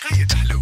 وقاية حلو.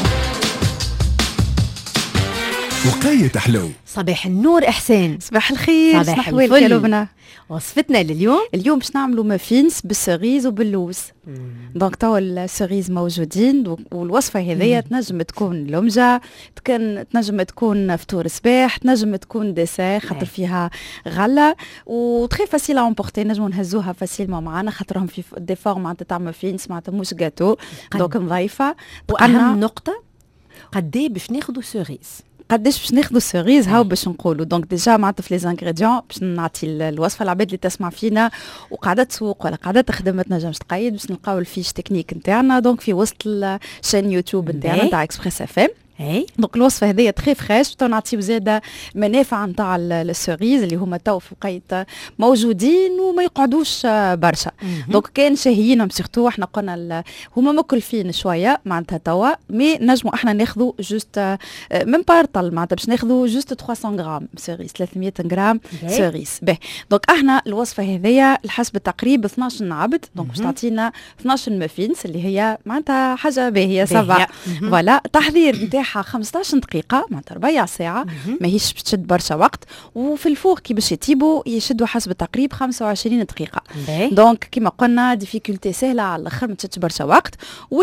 وقاية حلو. صباح النور إحسان. صباح الخير. صباح أحوالك الفل. يا لبنى؟ وصفتنا لليوم اليوم باش نعملوا مافينز بالسريز وباللوز. دونك توا السريز موجودين والوصفه هذيا تنجم تكون لمجه، تنجم تكون فطور صباح، تنجم تكون ديسير خاطر فيها غله وتري فاسيل ا امبورتي، نجموا نهزوها فاسيلمون معنا خاطرهم في دي فورم معناتها تاع مافينز معناتها مش جاتو دونك نظيفه. وأهم نقطة قديه باش ناخذوا سوريز. قداش باش ناخذوا السيريز هاو باش نقولوا. دونك ديجا معناتها في لي زانغريديون باش نعطي الوصفه العباد اللي تسمع فينا وقاعده تسوق ولا قاعده تخدم ما تنجمش تقيد، باش نلقاو الفيش تكنيك نتاعنا دونك في وسط الشين يوتيوب نتاعنا تاع اكسبريس اف ام. دونك الوصفه هذيا تري فريش، تو نعطيو زاده منافع نتاع السوريز اللي هما تو في وقيت موجودين وما يقعدوش برشا. دونك كان شاهيينهم سيرتو احنا قلنا هما مكلفين شويه معناتها توا، مي نجموا احنا ناخذوا جوست من بارطل معناتها باش ناخذوا جوست 300 غرام سوريز، 300 غرام سوريز. باهي دونك احنا الوصفه هذيا حسب التقريب 12 عبد، دونك باش تعطينا 12 مافينز اللي هي معناتها حاجه باهيه سافا. فوالا تحضير نتاعها 15 دقيقة معناتها ربيع ساعة، ماهيش باش تشد برشا وقت، وفي الفوق كي باش يطيبوا يشدوا حسب التقريب 25 دقيقة. دونك كيما قلنا ديفيكولتي سهلة على الاخر، ما تشدش برشا وقت،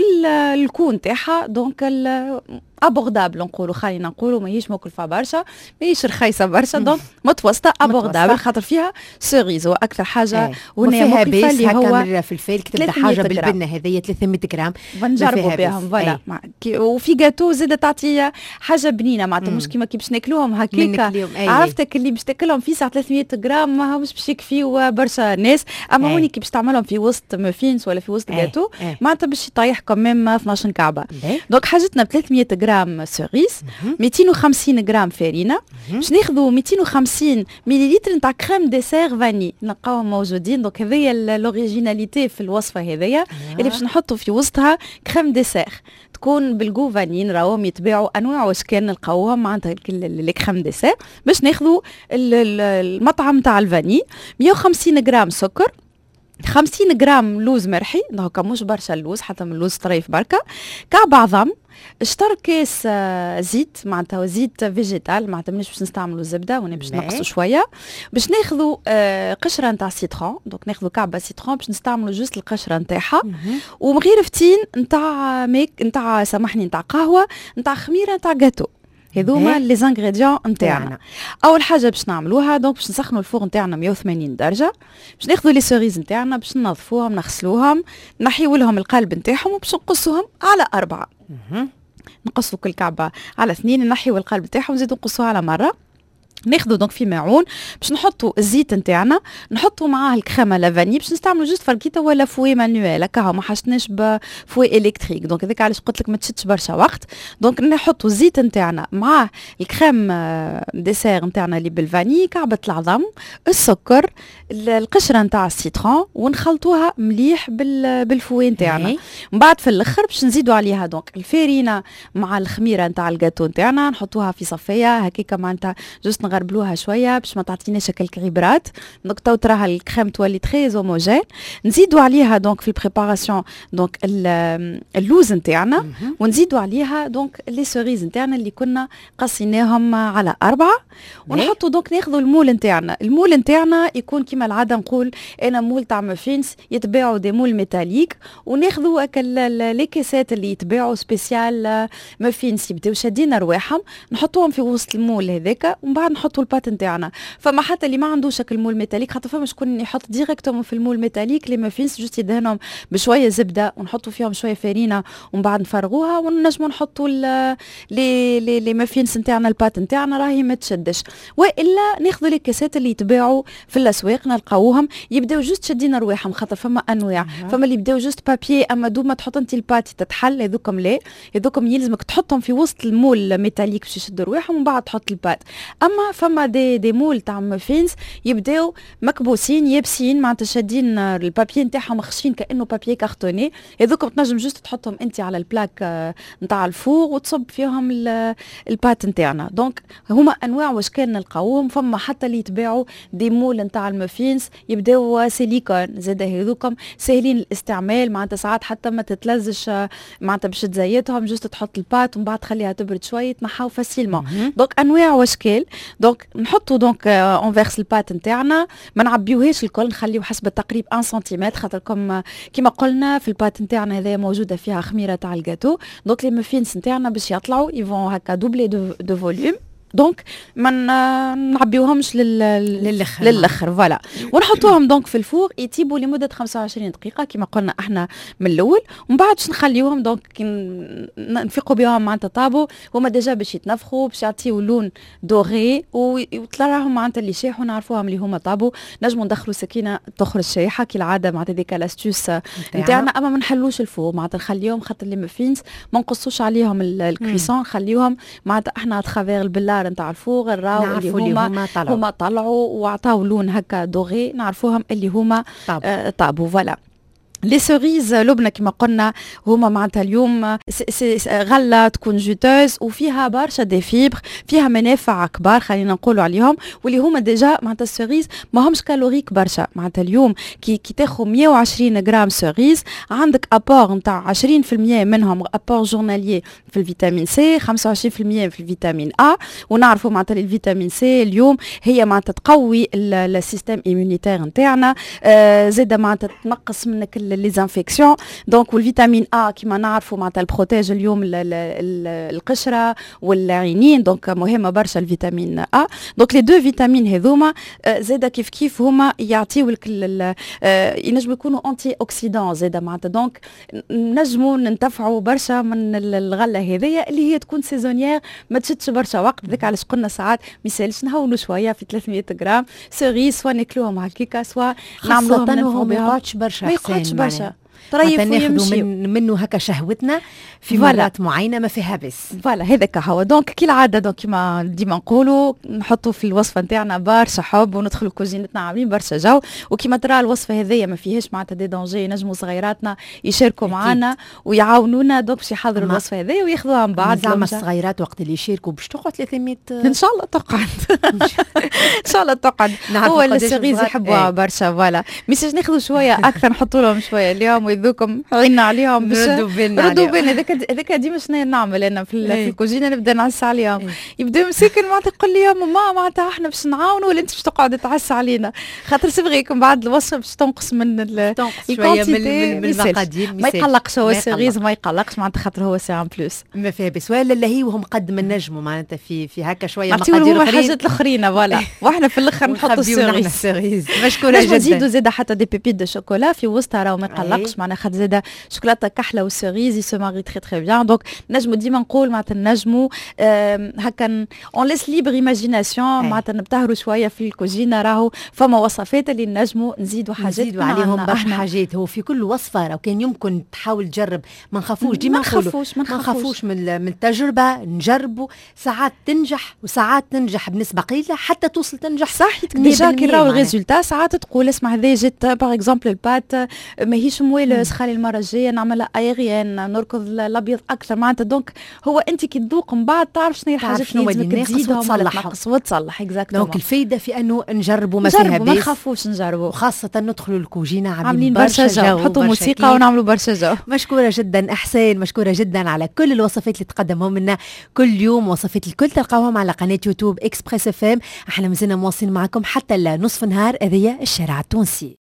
والكون تاعها دونك ابوردابل نقولوا، خلينا نقولوا ماهيش مكلفة برشا، ماهيش رخيصة برشا، دونك متوسطة ابوردابل خاطر فيها سوريز واكثر حاجة وفيها مكلفة اللي هو مرة في الفيل كتبدا حاجة بالبنة هذيا 300 غرام بنجربوا بهم. فوالا وفي جاتو زاده تعطي حاجه بنينه معناتها مش كيما كي باش ناكلوهم هكاكا، عرفتك اللي باش تاكلهم في ساعه 300 غرام ما همش باش يكفيو برشا ناس، اما هوني كي باش تعملهم في وسط مافينز ولا في وسط جاتو معناتها باش يطيح كمام 12 كعبه. دونك حاجتنا ب 300 غرام سوريز، 250 غرام فارينه، باش ناخذوا 250 مليلتر نتاع كريم ديسير فاني نلقاوهم موجودين. دونك هذيا الاوريجيناليتي في الوصفه هذيا اللي باش نحطوا في وسطها كريم ديسير تكون بالجو فانين، راهم يتباعوا انواع واشكال نلقاوهم معناتها لي كريم ديسير. باش ناخذوا المطعم تاع الفاني، 150 غرام سكر، 50 غرام لوز مرحي، دونك مش برشا اللوز حتى من اللوز طريف بركه، كعب عظم، شطر كاس زيت معناتها زيت فيجيتال معناتها مانيش باش نستعملوا الزبده وانا باش نقصوا شويه. باش ناخذوا قشره نتاع سيترون، دونك ناخذوا كعبه سيترون باش نستعملوا جوست القشره نتاعها، ومغرفتين نتاع نتاع سامحني نتاع قهوه نتاع خميره نتاع جاتو. هذوما لي زانغريديون نتاعنا. اول حاجه باش نعملوها دونك باش نسخنوا الفور نتاعنا 180 درجه، باش ناخذوا لي سوريز نتاعنا باش ننظفوهم نغسلوهم نحيوا لهم القلب نتاعهم وباش نقصوهم على 4. نقصوا كل كعبه على 2، نحيوا القلب نتاعهم نزيدوا نقصوها على مره. ناخذوا دونك في معون باش نحطوا الزيت نتاعنا، نحطوا معاه الكريمه لافاني، باش نستعملوا جوست فركيته ولا فوي مانويل هكا ما حشتناش بفوي الكتريك، دونك هذاك علاش قلت لك ما تشدش برشا وقت. دونك نحطوا الزيت نتاعنا معاه الكريم ديسير نتاعنا اللي بالفاني، كعبه العظم، السكر، القشره نتاع السيترون، ونخلطوها مليح بالفوي نتاعنا. من بعد في الاخر باش نزيدوا عليها دونك الفارينه مع الخميره نتاع الجاتو نتاعنا، نحطوها في صفيه هكاكا معناتها جوست نغربلوها شويه باش ما تعطيناش شكل كريبرات. دونك تو تراها الكريم تولي تري هوموجين. نزيدوا عليها دونك في البريباراسيون دونك اللوز نتاعنا، ونزيدوا عليها دونك لي سوريز نتاعنا اللي كنا قصيناهم على 4، ونحطوا دونك ناخذوا المول نتاعنا. المول نتاعنا يكون كيما العاده نقول انا مول تاع مافينز يتباعوا دي مول ميتاليك، وناخذوا لي كيسات اللي يتباعوا سبيسيال مافينز يبداو شادين رواحهم، نحطوهم في وسط المول هذاك، ومن بعد نحطوا البات نتاعنا. فما حتى اللي ما عندوش شكل مول ميتاليك، خاطر فما شكون يحط ديريكتومون في المول ميتاليك لي مافينز جوست يدهنهم بشويه زبده ونحطوا فيهم شويه فارينه ومن بعد نفرغوها ونجموا نحطوا لي مافينز نتاعنا البات نتاعنا راهي ما تشدش. والا ناخذوا لي كاسات اللي يتباعوا في الاسواق نلقاوهم يبداو جوست شادين رواحهم، خاطر فما انواع فما اللي يبداو جوست بابيي، اما دوما تحط انت البات تتحل، هذوكم لا، هذوكم يلزمك تحطهم في وسط المول ميتاليك باش يشدوا رواحهم ومن بعد تحط البات. اما فما دي مول تاع مافينز يبداو مكبوسين يابسين معناتها شادين البابي نتاعهم خشين كانه بابي كارتوني، هذوك تنجم جوست تحطهم انت على البلاك نتاع الفور وتصب فيهم البات نتاعنا. دونك هما انواع واشكال نلقاوهم. فما حتى اللي يتباعوا دي مول نتاع المافينز يبداو سيليكون زاد، هذوكم ساهلين الاستعمال معناتها ساعات حتى ما تتلزش معناتها باش تزيتهم، جوست تحط البات ومن بعد تخليها تبرد شويه تنحاو فاسيلمون. دونك انواع واشكال. دونك نحطوا دونك اونفيرس البات نتاعنا، ما نعبيوهاش الكل، نخليو حسب التقريب 1 سنتيمتر خاطركم كيما قلنا في البات نتاعنا هذا موجوده فيها خميره تاع الجاتو. دونك لي مافينز نتاعنا باش يطلعوا يفون هكا دوبلي دو فوليوم، دونك ما نعبيوهمش للاخر فوالا، ونحطوهم دونك في الفور يطيبوا لمده 25 دقيقه كما قلنا احنا من الاول، ومن بعد باش نخليوهم دونك نفيقوا بهم معناتها طابوا هما ديجا باش يتنفخوا باش يعطيو لون دوغي وتلاراهم معناتها اللي شاحوا نعرفوهم اللي هما طابوا. نجموا ندخلوا سكينه تخرج شايحه كي العاده معناتها ديك لاستوس نتاعنا، اما ما نحلوش الفور معناتها نخليهم خاطر لي مافينز ما نقصوش عليهم الكويسون، نخليوهم معناتها احنا اترافير البلار نتاع الفوغ الراو اللي هما طلعوا وعطاو لون هكا دوغي نعرفوهم اللي هما طابوا فوالا. لي سوريز لبنة كما قلنا هما معناتها اليوم غلة تكون جوتوز وفيها برشا دي فيبر، فيها منافع كبار خلينا نقولوا عليهم، واللي هما ديجا معناتها السوريز ما همش كالوريك برشا. معناتها اليوم كي تاخذ 120 غرام سوريز عندك ابور نتاع 20% منهم ابور جورناليي في الفيتامين سي، 25% في الفيتامين ا، ونعرفوا معناتها الفيتامين سي اليوم هي معناتها تقوي السيستم ايمونيتير نتاعنا، زاده معناتها تنقص منك لي زانفيكسيون. دونك والفيتامين ا كما نعرفوا معناتها البروتيج اليوم القشره والعينين، دونك مهمه برشا الفيتامين ا. دونك لي دو فيتامين هذوما زاده كيف هما يعطيو لك ينجموا يكونوا انتي اوكسيدون زاده معناتها، دونك نجموا ننتفعوا برشا من الغله هذيا اللي هي تكون سيزونيير ما تشدش برشا وقت. ذاك علاش قلنا ساعات ما يسالش نهونوا شويه في 300 غرام سوري، سوا ناكلوهم هكيكا سوا نعملوهم ما يقعدش برشا برشا طريف ويمشي منه هكا شهوتنا في مرات معينه ما فيها بس فوالا. هذاك هو دونك كي العاده دونك كيما ديما نقولوا نحطوا في الوصفه نتاعنا برشا حب وندخلوا كوزينتنا عاملين برشا جو، وكيما ترى الوصفه هذيا ما فيهاش معناتها دي دونجي، نجموا صغيراتنا يشاركوا معنا ويعاونونا دونك باش يحضروا الوصفه هذيا وياخذوها من بعد. زعما الصغيرات وقت اللي يشاركوا باش تقعد 300 ان شاء الله تقعد ان شاء الله تقعد. هو السيريز يحبوها برشا فوالا، مش ناخذوا شويه اكثر نحطوا لهم شويه اليوم ويذوقهم عينا عليهم باش ردوا بالنا. هذاك ديما شنو نعمل انا في الكوزينه نبدا نعس عليهم، يبدا مسكين معناتها يقول لي يا ماما معناتها احنا باش نعاونوا ولا انت باش تقعد تعس علينا، خاطر سبغيكم بعد الوصفه باش تنقص من شويه من المقادير. ما يقلقش هو السيريز ما يقلقش معناتها خاطر هو سي ان بلوس ما فيها بس ولا هي وهم قد من نجموا معناتها في هكا شويه مقادير اخرين حاجات الاخرين فوالا واحنا في الاخر نحطوا السيريز. مشكوره جدا. نزيدوا زاد حتى دي بيبيت دو شوكولا في وسطها راهو ما يقلقش معناها خاطر زاد شوكولاته كحله والسيريز يسو ماري تري تري بيان. دونك نجموا ديما نقول معناتها نجموا هكا اون ليس ليبر ايماجيناسيون معناتها نبتهروا شويه في الكوزينه، راهو فما وصفات اللي نجموا نزيدوا حاجات نزيدوا عليهم برشا حاجات. هو في كل وصفه لو كان يمكن تحاول تجرب ما نخافوش ديما نقولوا ما نخافوش من التجربه، نجربوا ساعات تنجح وساعات تنجح بنسبه قليله حتى توصل تنجح صح ديجا كي راهو الريزولتا ساعات تقول اسمع هذا جات باغ اكزومبل البات ماهيش موالس خلي المره الجايه نعملها ايريان نركض الابيض اكثر معناتها. دونك هو انت كي تذوق من بعد تعرف شنو هي الحاجات اللي لازمك تزيدهم ولا تنقص وتصلح اكزاكتومون. دونك الفايده في انه نجربوا ما فيها بس ما نخافوش نجربوا، خاصه ندخلوا الكوجينه عاملين برشا جو نحطوا موسيقى ونعملوا برشا جو. مشكوره جدا احسان، مشكوره جدا على كل الوصفات اللي تقدمهم لنا كل يوم. وصفات الكل تلقاوهم على قناه يوتيوب اكسبريس اف ام. احنا مازلنا مواصلين معكم حتى نصف نهار. هذه الشارع التونسي.